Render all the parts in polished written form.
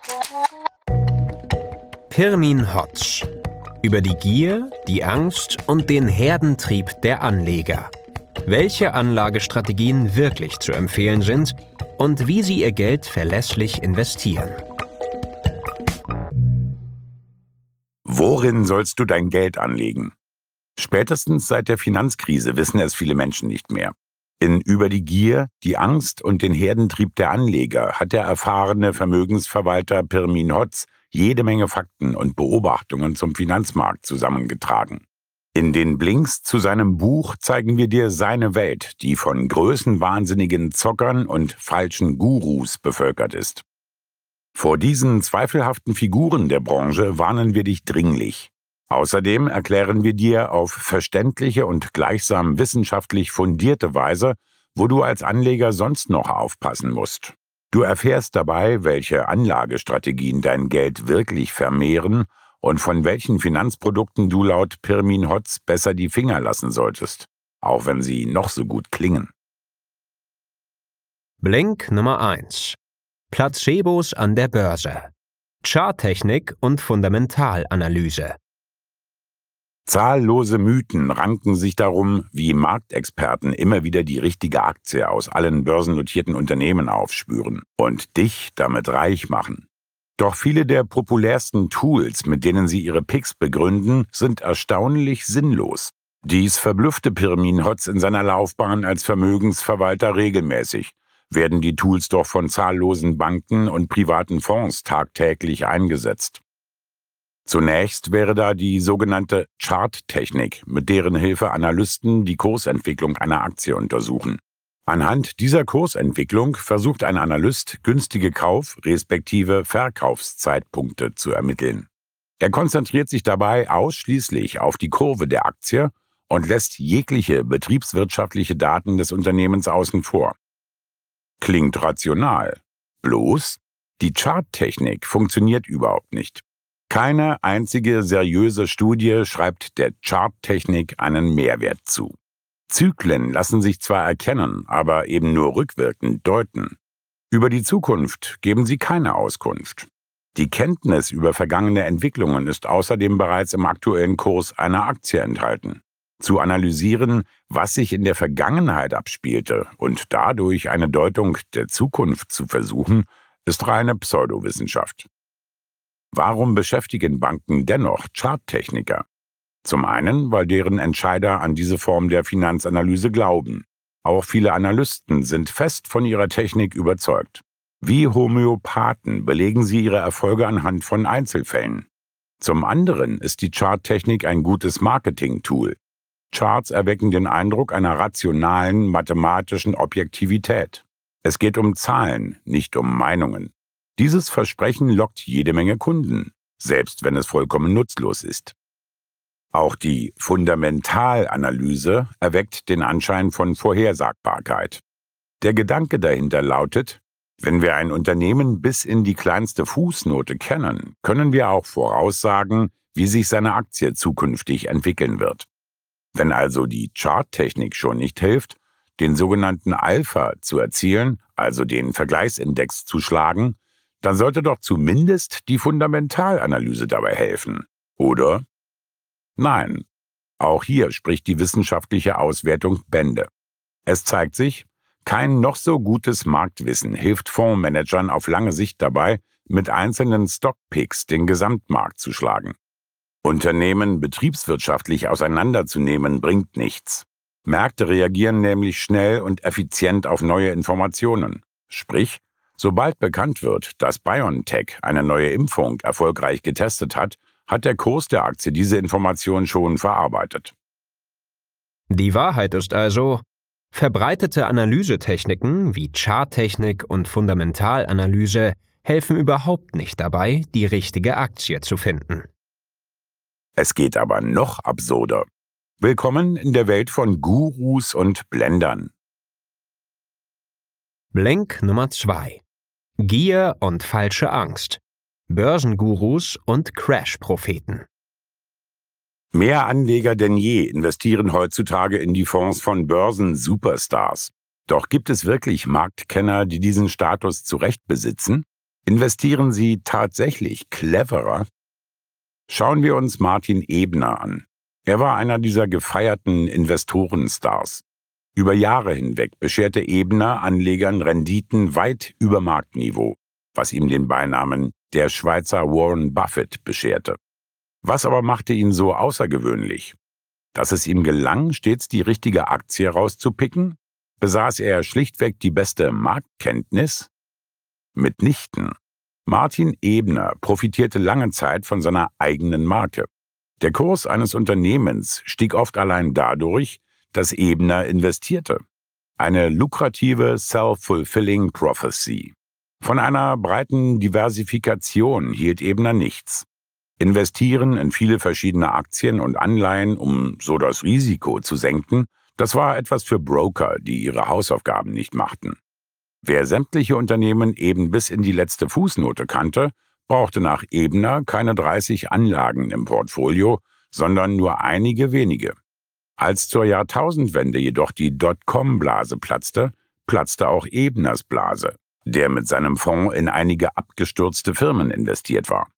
Pirmin Hodge. Über die Gier, die Angst und den Herdentrieb der Anleger. Welche Anlagestrategien wirklich zu empfehlen sind und wie Sie Ihr Geld verlässlich investieren. Worin sollst du dein Geld anlegen? Spätestens seit der Finanzkrise wissen es viele Menschen nicht mehr. In Über die Gier, die Angst und den Herdentrieb der Anleger hat der erfahrene Vermögensverwalter Pirmin Hodge jede Menge Fakten und Beobachtungen zum Finanzmarkt zusammengetragen. In den Blinks zu seinem Buch zeigen wir dir seine Welt, die von größenwahnsinnigen Zockern und falschen Gurus bevölkert ist. Vor diesen zweifelhaften Figuren der Branche warnen wir dich dringlich. Außerdem erklären wir dir auf verständliche und gleichsam wissenschaftlich fundierte Weise, wo du als Anleger sonst noch aufpassen musst. Du erfährst dabei, welche Anlagestrategien dein Geld wirklich vermehren und von welchen Finanzprodukten du laut Pirmin Hodge besser die Finger lassen solltest, auch wenn sie noch so gut klingen. Blink Nummer 1. Placebos an der Börse. Charttechnik und Fundamentalanalyse. Zahllose Mythen ranken sich darum, wie Marktexperten immer wieder die richtige Aktie aus allen börsennotierten Unternehmen aufspüren und dich damit reich machen. Doch viele der populärsten Tools, mit denen sie ihre Picks begründen, sind erstaunlich sinnlos. Dies verblüffte Pirmin Hodge in seiner Laufbahn als Vermögensverwalter regelmäßig. Werden die Tools doch von zahllosen Banken und privaten Fonds tagtäglich eingesetzt. Zunächst wäre da die sogenannte Charttechnik, mit deren Hilfe Analysten die Kursentwicklung einer Aktie untersuchen. Anhand dieser Kursentwicklung versucht ein Analyst, günstige Kauf- respektive Verkaufszeitpunkte zu ermitteln. Er konzentriert sich dabei ausschließlich auf die Kurve der Aktie und lässt jegliche betriebswirtschaftliche Daten des Unternehmens außen vor. Klingt rational. Bloß, die Charttechnik funktioniert überhaupt nicht. Keine einzige seriöse Studie schreibt der Charttechnik einen Mehrwert zu. Zyklen lassen sich zwar erkennen, aber eben nur rückwirkend deuten. Über die Zukunft geben sie keine Auskunft. Die Kenntnis über vergangene Entwicklungen ist außerdem bereits im aktuellen Kurs einer Aktie enthalten. Zu analysieren, was sich in der Vergangenheit abspielte und dadurch eine Deutung der Zukunft zu versuchen, ist reine Pseudowissenschaft. Warum beschäftigen Banken dennoch Charttechniker? Zum einen, weil deren Entscheider an diese Form der Finanzanalyse glauben. Auch viele Analysten sind fest von ihrer Technik überzeugt. Wie Homöopathen belegen sie ihre Erfolge anhand von Einzelfällen. Zum anderen ist die Charttechnik ein gutes Marketing-Tool. Charts erwecken den Eindruck einer rationalen, mathematischen Objektivität. Es geht um Zahlen, nicht um Meinungen. Dieses Versprechen lockt jede Menge Kunden, selbst wenn es vollkommen nutzlos ist. Auch die Fundamentalanalyse erweckt den Anschein von Vorhersagbarkeit. Der Gedanke dahinter lautet, wenn wir ein Unternehmen bis in die kleinste Fußnote kennen, können wir auch voraussagen, wie sich seine Aktie zukünftig entwickeln wird. Wenn also die Charttechnik schon nicht hilft, den sogenannten Alpha zu erzielen, also den Vergleichsindex zu schlagen, dann sollte doch zumindest die Fundamentalanalyse dabei helfen, oder? Nein, auch hier spricht die wissenschaftliche Auswertung Bände. Es zeigt sich, kein noch so gutes Marktwissen hilft Fondsmanagern auf lange Sicht dabei, mit einzelnen Stockpicks den Gesamtmarkt zu schlagen. Unternehmen betriebswirtschaftlich auseinanderzunehmen bringt nichts. Märkte reagieren nämlich schnell und effizient auf neue Informationen. Sprich, sobald bekannt wird, dass BioNTech eine neue Impfung erfolgreich getestet hat, hat der Kurs der Aktie diese Information schon verarbeitet. Die Wahrheit ist also, verbreitete Analysetechniken wie Charttechnik und Fundamentalanalyse helfen überhaupt nicht dabei, die richtige Aktie zu finden. Es geht aber noch absurder. Willkommen in der Welt von Gurus und Blendern. Blink Nummer 2. Gier und falsche Angst. Börsengurus und Crash-Propheten. Mehr Anleger denn je investieren heutzutage in die Fonds von Börsen-Superstars. Doch gibt es wirklich Marktkenner, die diesen Status zu Recht besitzen? Investieren Sie tatsächlich cleverer? Schauen wir uns Martin Ebner an. Er war einer dieser gefeierten Investorenstars. Über Jahre hinweg bescherte Ebner Anlegern Renditen weit über Marktniveau, was ihm den Beinamen der Schweizer Warren Buffett bescherte. Was aber machte ihn so außergewöhnlich? Dass es ihm gelang, stets die richtige Aktie rauszupicken? Besaß er schlichtweg die beste Marktkenntnis? Mitnichten. Martin Ebner profitierte lange Zeit von seiner eigenen Marke. Der Kurs eines Unternehmens stieg oft allein dadurch, dass Ebner investierte. Eine lukrative Self-Fulfilling Prophecy. Von einer breiten Diversifikation hielt Ebner nichts. Investieren in viele verschiedene Aktien und Anleihen, um so das Risiko zu senken, das war etwas für Broker, die ihre Hausaufgaben nicht machten. Wer sämtliche Unternehmen eben bis in die letzte Fußnote kannte, brauchte nach Ebner keine 30 Anlagen im Portfolio, sondern nur einige wenige. Als zur Jahrtausendwende jedoch die Dotcom-Blase platzte, platzte auch Ebners Blase, der mit seinem Fonds in einige abgestürzte Firmen investiert war.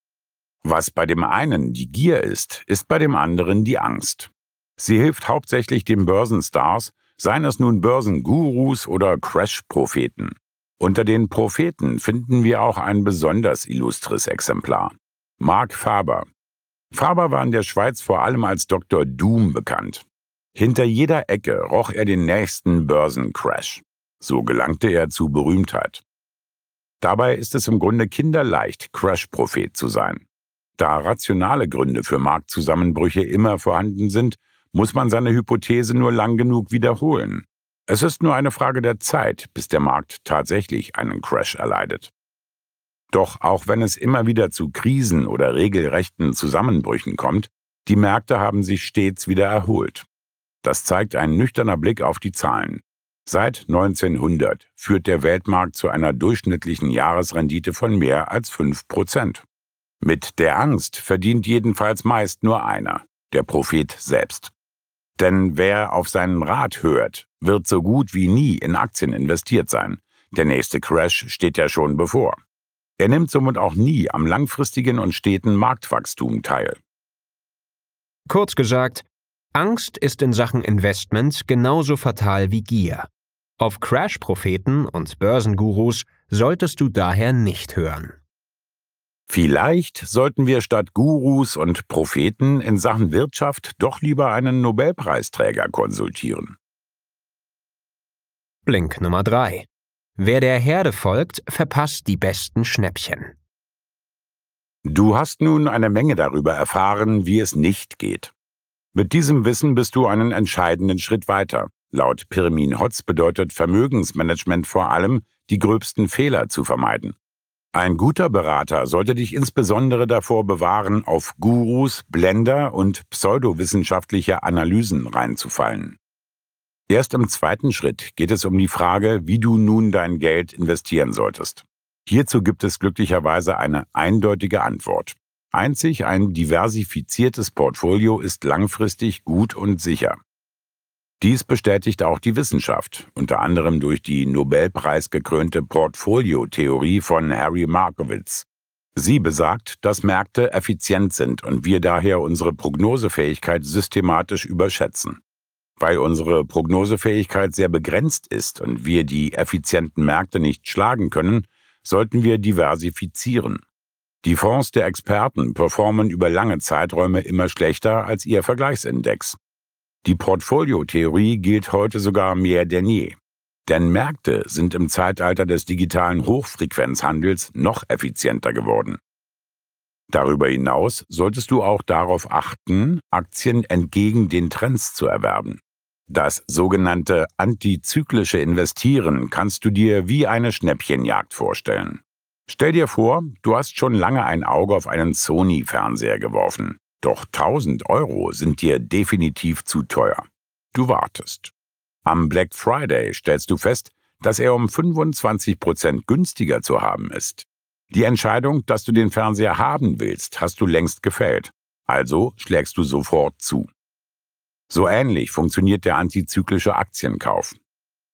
Was bei dem einen die Gier ist, ist bei dem anderen die Angst. Sie hilft hauptsächlich den Börsenstars, seien es nun Börsengurus oder Crash-Propheten. Unter den Propheten finden wir auch ein besonders illustres Exemplar. Mark Faber. Faber war in der Schweiz vor allem als Dr. Doom bekannt. Hinter jeder Ecke roch er den nächsten Börsencrash. So gelangte er zu Berühmtheit. Dabei ist es im Grunde kinderleicht, Crash-Prophet zu sein. Da rationale Gründe für Marktzusammenbrüche immer vorhanden sind, muss man seine Hypothese nur lang genug wiederholen. Es ist nur eine Frage der Zeit, bis der Markt tatsächlich einen Crash erleidet. Doch auch wenn es immer wieder zu Krisen oder regelrechten Zusammenbrüchen kommt, die Märkte haben sich stets wieder erholt. Das zeigt ein nüchterner Blick auf die Zahlen. Seit 1900 führt der Weltmarkt zu einer durchschnittlichen Jahresrendite von mehr als 5%. Mit der Angst verdient jedenfalls meist nur einer, der Prophet selbst. Denn wer auf seinen Rat hört, wird so gut wie nie in Aktien investiert sein. Der nächste Crash steht ja schon bevor. Er nimmt somit auch nie am langfristigen und steten Marktwachstum teil. Kurz gesagt, Angst ist in Sachen Investments genauso fatal wie Gier. Auf Crash-Propheten und Börsengurus solltest du daher nicht hören. Vielleicht sollten wir statt Gurus und Propheten in Sachen Wirtschaft doch lieber einen Nobelpreisträger konsultieren. Blink Nummer 3. Wer der Herde folgt, verpasst die besten Schnäppchen. Du hast nun eine Menge darüber erfahren, wie es nicht geht. Mit diesem Wissen bist du einen entscheidenden Schritt weiter. Laut Pirmin Hotz bedeutet Vermögensmanagement vor allem, die gröbsten Fehler zu vermeiden. Ein guter Berater sollte dich insbesondere davor bewahren, auf Gurus, Blender und pseudowissenschaftliche Analysen reinzufallen. Erst im zweiten Schritt geht es um die Frage, wie du nun dein Geld investieren solltest. Hierzu gibt es glücklicherweise eine eindeutige Antwort. Einzig ein diversifiziertes Portfolio ist langfristig gut und sicher. Dies bestätigt auch die Wissenschaft, unter anderem durch die Nobelpreisgekrönte Portfoliotheorie von Harry Markowitz. Sie besagt, dass Märkte effizient sind und wir daher unsere Prognosefähigkeit systematisch überschätzen. Weil unsere Prognosefähigkeit sehr begrenzt ist und wir die effizienten Märkte nicht schlagen können, sollten wir diversifizieren. Die Fonds der Experten performen über lange Zeiträume immer schlechter als ihr Vergleichsindex. Die Portfoliotheorie gilt heute sogar mehr denn je. Denn Märkte sind im Zeitalter des digitalen Hochfrequenzhandels noch effizienter geworden. Darüber hinaus solltest du auch darauf achten, Aktien entgegen den Trends zu erwerben. Das sogenannte antizyklische Investieren kannst du dir wie eine Schnäppchenjagd vorstellen. Stell dir vor, du hast schon lange ein Auge auf einen Sony-Fernseher geworfen. Doch 1.000 € sind dir definitiv zu teuer. Du wartest. Am Black Friday stellst du fest, dass er um 25% günstiger zu haben ist. Die Entscheidung, dass du den Fernseher haben willst, hast du längst gefällt. Also schlägst du sofort zu. So ähnlich funktioniert der antizyklische Aktienkauf.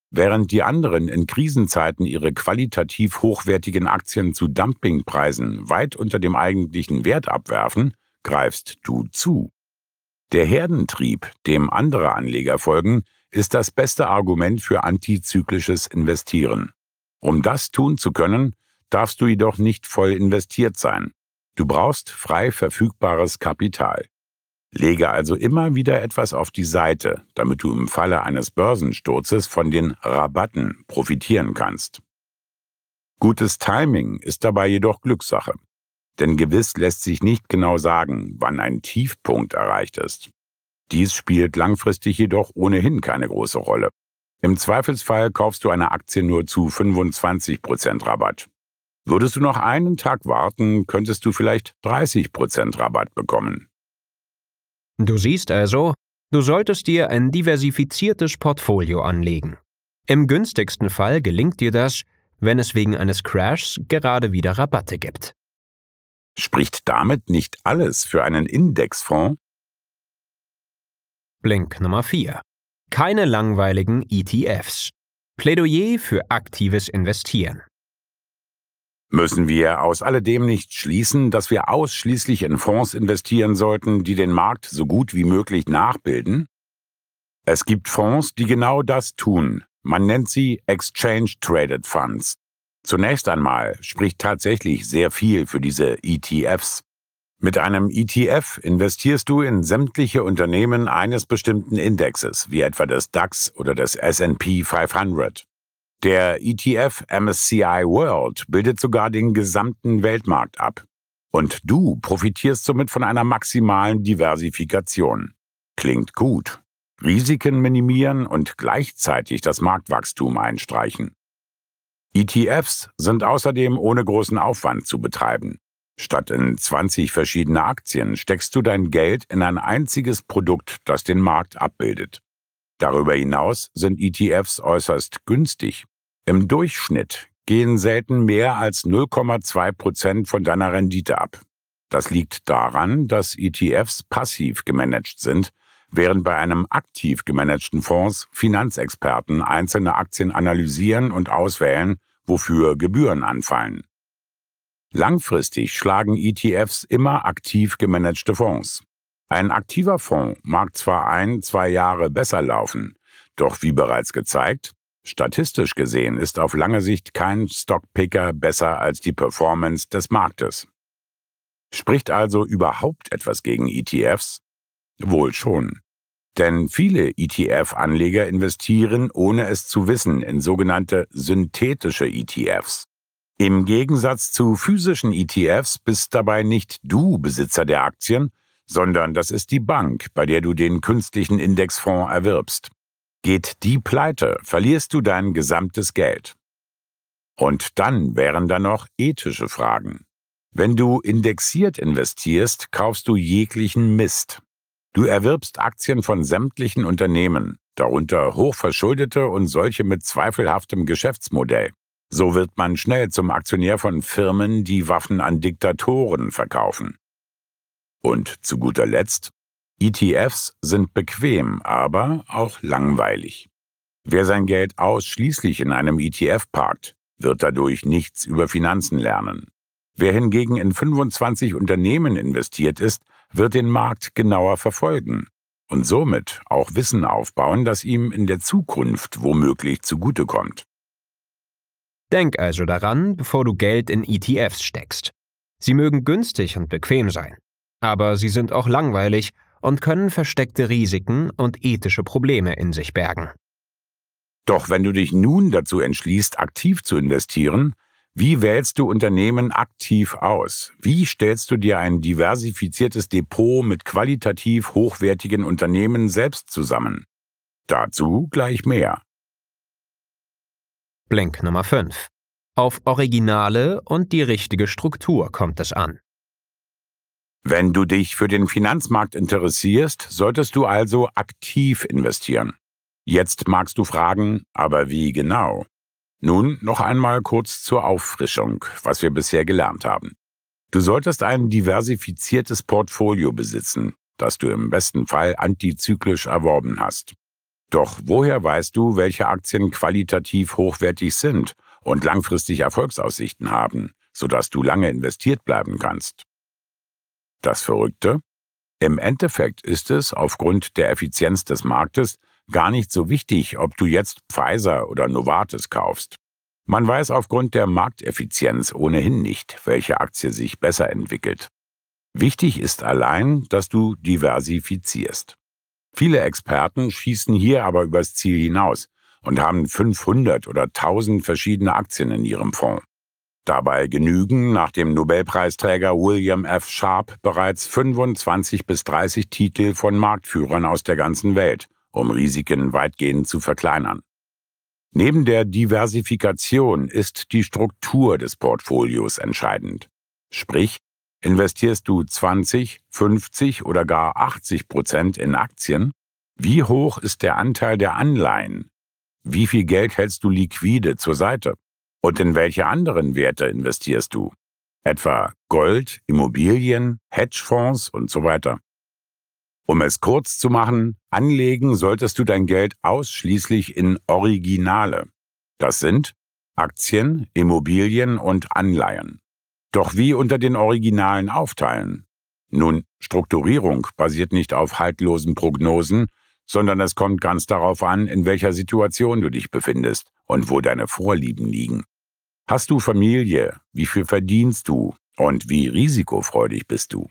Während die anderen in Krisenzeiten ihre qualitativ hochwertigen Aktien zu Dumpingpreisen weit unter dem eigentlichen Wert abwerfen, greifst du zu. Der Herdentrieb, dem andere Anleger folgen, ist das beste Argument für antizyklisches Investieren. Um das tun zu können, darfst du jedoch nicht voll investiert sein. Du brauchst frei verfügbares Kapital. Lege also immer wieder etwas auf die Seite, damit du im Falle eines Börsensturzes von den Rabatten profitieren kannst. Gutes Timing ist dabei jedoch Glückssache. Denn gewiss lässt sich nicht genau sagen, wann ein Tiefpunkt erreicht ist. Dies spielt langfristig jedoch ohnehin keine große Rolle. Im Zweifelsfall kaufst du eine Aktie nur zu 25% Rabatt. Würdest du noch einen Tag warten, könntest du vielleicht 30% Rabatt bekommen. Du siehst also, du solltest dir ein diversifiziertes Portfolio anlegen. Im günstigsten Fall gelingt dir das, wenn es wegen eines Crashs gerade wieder Rabatte gibt. Spricht damit nicht alles für einen Indexfonds? Blink Nummer 4. Keine langweiligen ETFs. Plädoyer für aktives Investieren. Müssen wir aus alledem nicht schließen, dass wir ausschließlich in Fonds investieren sollten, die den Markt so gut wie möglich nachbilden? Es gibt Fonds, die genau das tun. Man nennt sie Exchange Traded Funds. Zunächst einmal spricht tatsächlich sehr viel für diese ETFs. Mit einem ETF investierst du in sämtliche Unternehmen eines bestimmten Indexes, wie etwa des DAX oder des S&P 500. Der ETF MSCI World bildet sogar den gesamten Weltmarkt ab. Und du profitierst somit von einer maximalen Diversifikation. Klingt gut. Risiken minimieren und gleichzeitig das Marktwachstum einstreichen. ETFs sind außerdem ohne großen Aufwand zu betreiben. Statt in 20 verschiedene Aktien steckst du dein Geld in ein einziges Produkt, das den Markt abbildet. Darüber hinaus sind ETFs äußerst günstig. Im Durchschnitt gehen selten mehr als 0,2% von deiner Rendite ab. Das liegt daran, dass ETFs passiv gemanagt sind, während bei einem aktiv gemanagten Fonds Finanzexperten einzelne Aktien analysieren und auswählen, wofür Gebühren anfallen. Langfristig schlagen ETFs immer aktiv gemanagte Fonds. Ein aktiver Fonds mag zwar 1-2 Jahre besser laufen, doch wie bereits gezeigt, statistisch gesehen ist auf lange Sicht kein Stockpicker besser als die Performance des Marktes. Spricht also überhaupt etwas gegen ETFs? Wohl schon. Denn viele ETF-Anleger investieren, ohne es zu wissen, in sogenannte synthetische ETFs. Im Gegensatz zu physischen ETFs bist dabei nicht du Besitzer der Aktien, sondern das ist die Bank, bei der du den künstlichen Indexfonds erwirbst. Geht die pleite, verlierst du dein gesamtes Geld. Und dann wären da noch ethische Fragen. Wenn du indexiert investierst, kaufst du jeglichen Mist. Du erwirbst Aktien von sämtlichen Unternehmen, darunter hochverschuldete und solche mit zweifelhaftem Geschäftsmodell. So wird man schnell zum Aktionär von Firmen, die Waffen an Diktatoren verkaufen. Und zu guter Letzt, ETFs sind bequem, aber auch langweilig. Wer sein Geld ausschließlich in einem ETF parkt, wird dadurch nichts über Finanzen lernen. Wer hingegen in 25 Unternehmen investiert ist, wird den Markt genauer verfolgen und somit auch Wissen aufbauen, das ihm in der Zukunft womöglich zugutekommt. Denk also daran, bevor du Geld in ETFs steckst. Sie mögen günstig und bequem sein, aber sie sind auch langweilig und können versteckte Risiken und ethische Probleme in sich bergen. Doch wenn du dich nun dazu entschließt, aktiv zu investieren, wie wählst du Unternehmen aktiv aus? Wie stellst du dir ein diversifiziertes Depot mit qualitativ hochwertigen Unternehmen selbst zusammen? Dazu gleich mehr. Blink Nummer 5. Auf Originale und die richtige Struktur kommt es an. Wenn du dich für den Finanzmarkt interessierst, solltest du also aktiv investieren. Jetzt magst du fragen, aber wie genau? Nun noch einmal kurz zur Auffrischung, was wir bisher gelernt haben. Du solltest ein diversifiziertes Portfolio besitzen, das du im besten Fall antizyklisch erworben hast. Doch woher weißt du, welche Aktien qualitativ hochwertig sind und langfristig Erfolgsaussichten haben, sodass du lange investiert bleiben kannst? Das Verrückte? Im Endeffekt ist es aufgrund der Effizienz des Marktes gar nicht so wichtig, ob du jetzt Pfizer oder Novartis kaufst. Man weiß aufgrund der Markteffizienz ohnehin nicht, welche Aktie sich besser entwickelt. Wichtig ist allein, dass du diversifizierst. Viele Experten schießen hier aber übers Ziel hinaus und haben 500 oder 1000 verschiedene Aktien in ihrem Fonds. Dabei genügen nach dem Nobelpreisträger William F. Sharpe bereits 25 bis 30 Titel von Marktführern aus der ganzen Welt, um Risiken weitgehend zu verkleinern. Neben der Diversifikation ist die Struktur des Portfolios entscheidend. Sprich, investierst du 20, 50 oder gar 80% in Aktien? Wie hoch ist der Anteil der Anleihen? Wie viel Geld hältst du liquide zur Seite? Und in welche anderen Werte investierst du? Etwa Gold, Immobilien, Hedgefonds und so weiter. Um es kurz zu machen, anlegen solltest du dein Geld ausschließlich in Originale. Das sind Aktien, Immobilien und Anleihen. Doch wie unter den Originalen aufteilen? Nun, Strukturierung basiert nicht auf haltlosen Prognosen, sondern es kommt ganz darauf an, in welcher Situation du dich befindest und wo deine Vorlieben liegen. Hast du Familie? Wie viel verdienst du? Und wie risikofreudig bist du?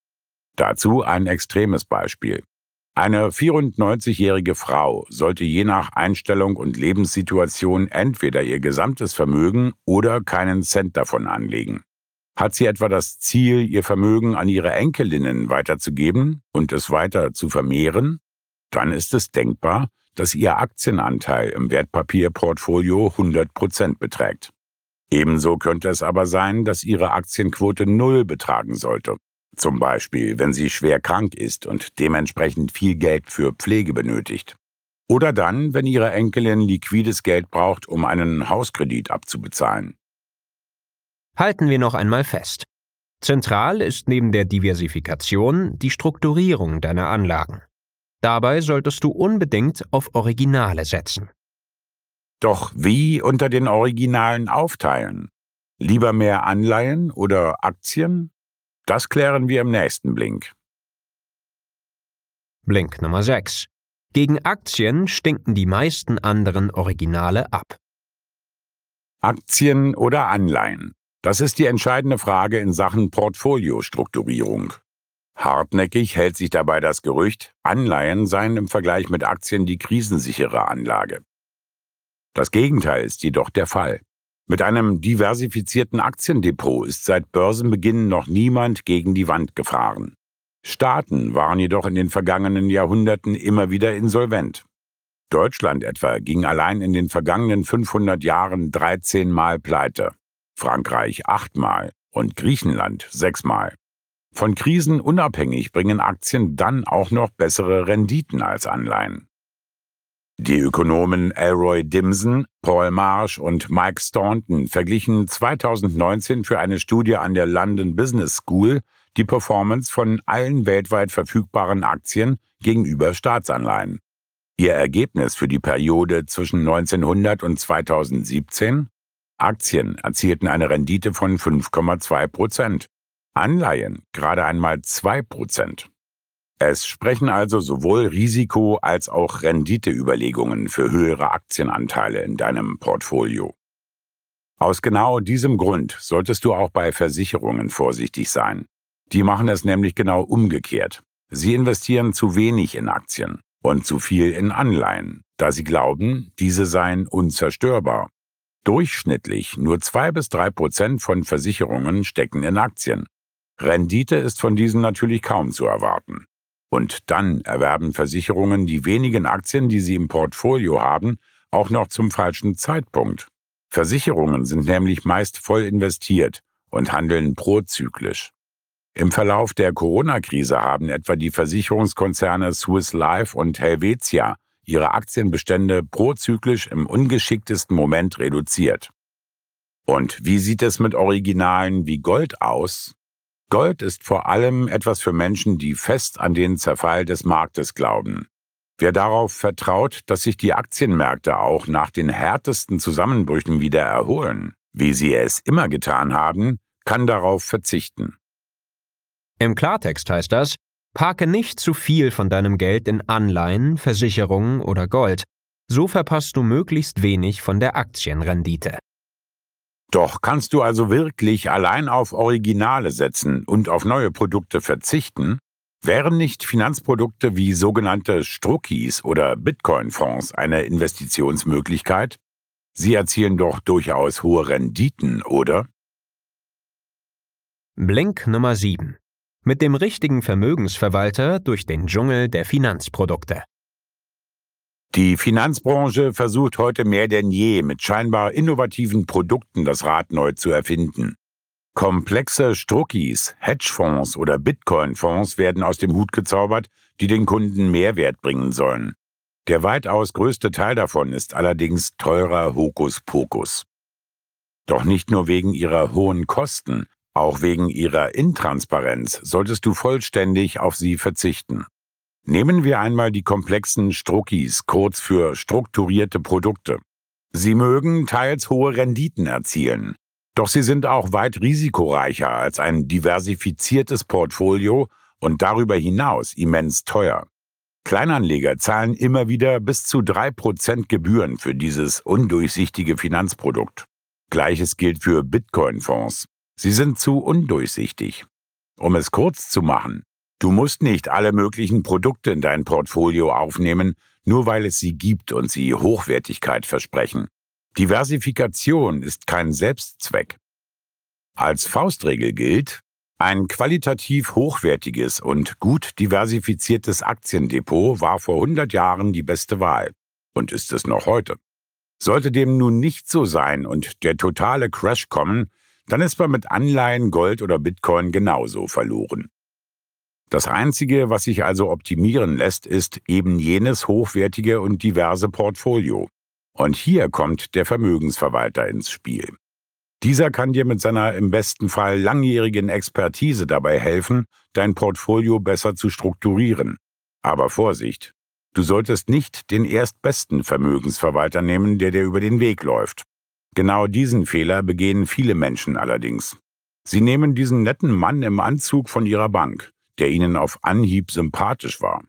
Dazu ein extremes Beispiel. Eine 94-jährige Frau sollte je nach Einstellung und Lebenssituation entweder ihr gesamtes Vermögen oder keinen Cent davon anlegen. Hat sie etwa das Ziel, ihr Vermögen an ihre Enkelinnen weiterzugeben und es weiter zu vermehren? Dann ist es denkbar, dass ihr Aktienanteil im Wertpapierportfolio 100% beträgt. Ebenso könnte es aber sein, dass ihre Aktienquote 0 betragen sollte. Zum Beispiel, wenn sie schwer krank ist und dementsprechend viel Geld für Pflege benötigt. Oder dann, wenn ihre Enkelin liquides Geld braucht, um einen Hauskredit abzubezahlen. Halten wir noch einmal fest. Zentral ist neben der Diversifikation die Strukturierung deiner Anlagen. Dabei solltest du unbedingt auf Originale setzen. Doch wie unter den Originalen aufteilen? Lieber mehr Anleihen oder Aktien? Das klären wir im nächsten Blink. Blink Nummer 6. Gegen Aktien stinken die meisten anderen Originale ab. Aktien oder Anleihen? Das ist die entscheidende Frage in Sachen Portfoliostrukturierung. Hartnäckig hält sich dabei das Gerücht, Anleihen seien im Vergleich mit Aktien die krisensichere Anlage. Das Gegenteil ist jedoch der Fall. Mit einem diversifizierten Aktiendepot ist seit Börsenbeginn noch niemand gegen die Wand gefahren. Staaten waren jedoch in den vergangenen Jahrhunderten immer wieder insolvent. Deutschland etwa ging allein in den vergangenen 500 Jahren 13 Mal pleite, Frankreich 8 Mal und Griechenland 6 Mal. Von Krisen unabhängig bringen Aktien dann auch noch bessere Renditen als Anleihen. Die Ökonomen Elroy Dimson, Paul Marsh und Mike Staunton verglichen 2019 für eine Studie an der London Business School die Performance von allen weltweit verfügbaren Aktien gegenüber Staatsanleihen. Ihr Ergebnis für die Periode zwischen 1900 und 2017? Aktien erzielten eine Rendite von 5,2%, Anleihen gerade einmal 2%. Es sprechen also sowohl Risiko- als auch Renditeüberlegungen für höhere Aktienanteile in deinem Portfolio. Aus genau diesem Grund solltest du auch bei Versicherungen vorsichtig sein. Die machen es nämlich genau umgekehrt. Sie investieren zu wenig in Aktien und zu viel in Anleihen, da sie glauben, diese seien unzerstörbar. Durchschnittlich nur 2 bis 3% von Versicherungen stecken in Aktien. Rendite ist von diesen natürlich kaum zu erwarten. Und dann erwerben Versicherungen die wenigen Aktien, die sie im Portfolio haben, auch noch zum falschen Zeitpunkt. Versicherungen sind nämlich meist voll investiert und handeln prozyklisch. Im Verlauf der Corona-Krise haben etwa die Versicherungskonzerne Swiss Life und Helvetia ihre Aktienbestände prozyklisch im ungeschicktesten Moment reduziert. Und wie sieht es mit Originalen wie Gold aus? Gold ist vor allem etwas für Menschen, die fest an den Zerfall des Marktes glauben. Wer darauf vertraut, dass sich die Aktienmärkte auch nach den härtesten Zusammenbrüchen wieder erholen, wie sie es immer getan haben, kann darauf verzichten. Im Klartext heißt das, parke nicht zu viel von deinem Geld in Anleihen, Versicherungen oder Gold. So verpasst du möglichst wenig von der Aktienrendite. Doch kannst du also wirklich allein auf Originale setzen und auf neue Produkte verzichten? Wären nicht Finanzprodukte wie sogenannte Struckis oder Bitcoin-Fonds eine Investitionsmöglichkeit? Sie erzielen doch durchaus hohe Renditen, oder? Blink Nummer 7. Mit dem richtigen Vermögensverwalter durch den Dschungel der Finanzprodukte. Die Finanzbranche versucht heute mehr denn je, mit scheinbar innovativen Produkten das Rad neu zu erfinden. Komplexe Struckis, Hedgefonds oder Bitcoin-Fonds werden aus dem Hut gezaubert, die den Kunden Mehrwert bringen sollen. Der weitaus größte Teil davon ist allerdings teurer Hokuspokus. Doch nicht nur wegen ihrer hohen Kosten, auch wegen ihrer Intransparenz solltest du vollständig auf sie verzichten. Nehmen wir einmal die komplexen Struckis, kurz für strukturierte Produkte. Sie mögen teils hohe Renditen erzielen, doch sie sind auch weit risikoreicher als ein diversifiziertes Portfolio und darüber hinaus immens teuer. Kleinanleger zahlen immer wieder bis zu 3% Gebühren für dieses undurchsichtige Finanzprodukt. Gleiches gilt für Bitcoin-Fonds. Sie sind zu undurchsichtig. Um es kurz zu machen, du musst nicht alle möglichen Produkte in dein Portfolio aufnehmen, nur weil es sie gibt und sie Hochwertigkeit versprechen. Diversifikation ist kein Selbstzweck. Als Faustregel gilt, ein qualitativ hochwertiges und gut diversifiziertes Aktiendepot war vor 100 Jahren die beste Wahl und ist es noch heute. Sollte dem nun nicht so sein und der totale Crash kommen, dann ist man mit Anleihen, Gold oder Bitcoin genauso verloren. Das Einzige, was sich also optimieren lässt, ist eben jenes hochwertige und diverse Portfolio. Und hier kommt der Vermögensverwalter ins Spiel. Dieser kann dir mit seiner im besten Fall langjährigen Expertise dabei helfen, dein Portfolio besser zu strukturieren. Aber Vorsicht, du solltest nicht den erstbesten Vermögensverwalter nehmen, der dir über den Weg läuft. Genau diesen Fehler begehen viele Menschen allerdings. Sie nehmen diesen netten Mann im Anzug von ihrer Bank, der ihnen auf Anhieb sympathisch war.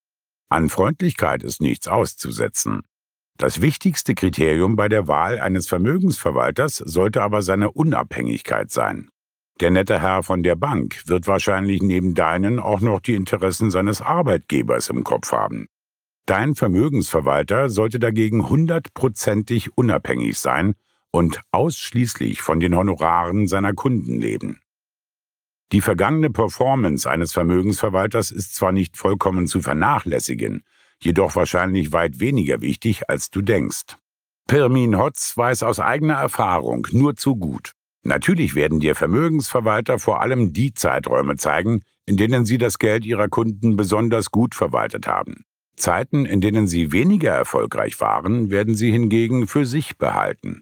An Freundlichkeit ist nichts auszusetzen. Das wichtigste Kriterium bei der Wahl eines Vermögensverwalters sollte aber seine Unabhängigkeit sein. Der nette Herr von der Bank wird wahrscheinlich neben deinen auch noch die Interessen seines Arbeitgebers im Kopf haben. Dein Vermögensverwalter sollte dagegen 100%ig unabhängig sein und ausschließlich von den Honoraren seiner Kunden leben. Die vergangene Performance eines Vermögensverwalters ist zwar nicht vollkommen zu vernachlässigen, jedoch wahrscheinlich weit weniger wichtig, als du denkst. Pirmin Hotz weiß aus eigener Erfahrung nur zu gut. Natürlich werden dir Vermögensverwalter vor allem die Zeiträume zeigen, in denen sie das Geld ihrer Kunden besonders gut verwaltet haben. Zeiten, in denen sie weniger erfolgreich waren, werden sie hingegen für sich behalten.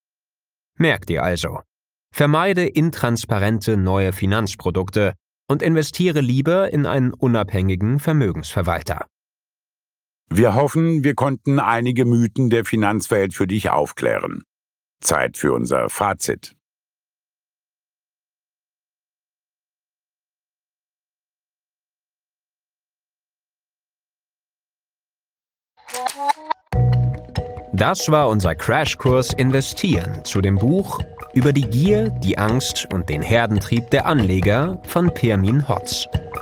Merk dir also, vermeide intransparente neue Finanzprodukte und investiere lieber in einen unabhängigen Vermögensverwalter. Wir hoffen, wir konnten einige Mythen der Finanzwelt für dich aufklären. Zeit für unser Fazit. Das war unser Crashkurs Investieren zu dem Buch Über die Gier, die Angst und den Herdentrieb der Anleger von Pirmin Hotz.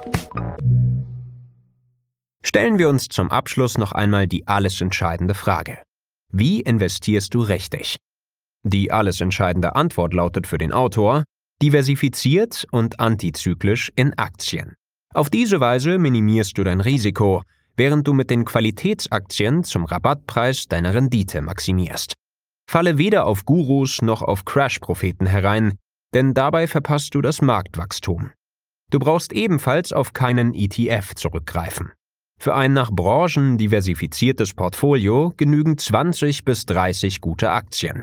Stellen wir uns zum Abschluss noch einmal die alles entscheidende Frage. Wie investierst du richtig? Die alles entscheidende Antwort lautet für den Autor: diversifiziert und antizyklisch in Aktien. Auf diese Weise minimierst du dein Risiko, während du mit den Qualitätsaktien zum Rabattpreis deine Rendite maximierst. Falle weder auf Gurus noch auf Crash-Propheten herein, denn dabei verpasst du das Marktwachstum. Du brauchst ebenfalls auf keinen ETF zurückgreifen. Für ein nach Branchen diversifiziertes Portfolio genügen 20 bis 30 gute Aktien.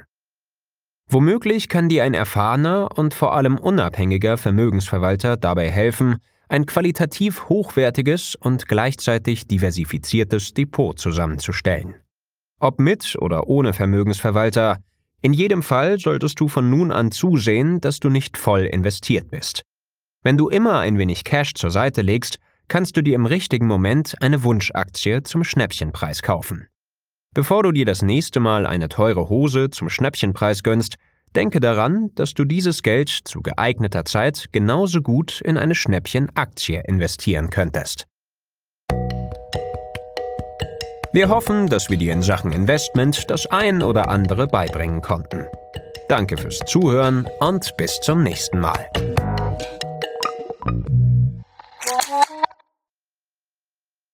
Womöglich kann dir ein erfahrener und vor allem unabhängiger Vermögensverwalter dabei helfen, ein qualitativ hochwertiges und gleichzeitig diversifiziertes Depot zusammenzustellen. Ob mit oder ohne Vermögensverwalter, in jedem Fall solltest du von nun an zusehen, dass du nicht voll investiert bist. Wenn du immer ein wenig Cash zur Seite legst, kannst du dir im richtigen Moment eine Wunschaktie zum Schnäppchenpreis kaufen. Bevor du dir das nächste Mal eine teure Hose zum Schnäppchenpreis gönnst, denke daran, dass du dieses Geld zu geeigneter Zeit genauso gut in eine Schnäppchenaktie investieren könntest. Wir hoffen, dass wir dir in Sachen Investment das ein oder andere beibringen konnten. Danke fürs Zuhören und bis zum nächsten Mal.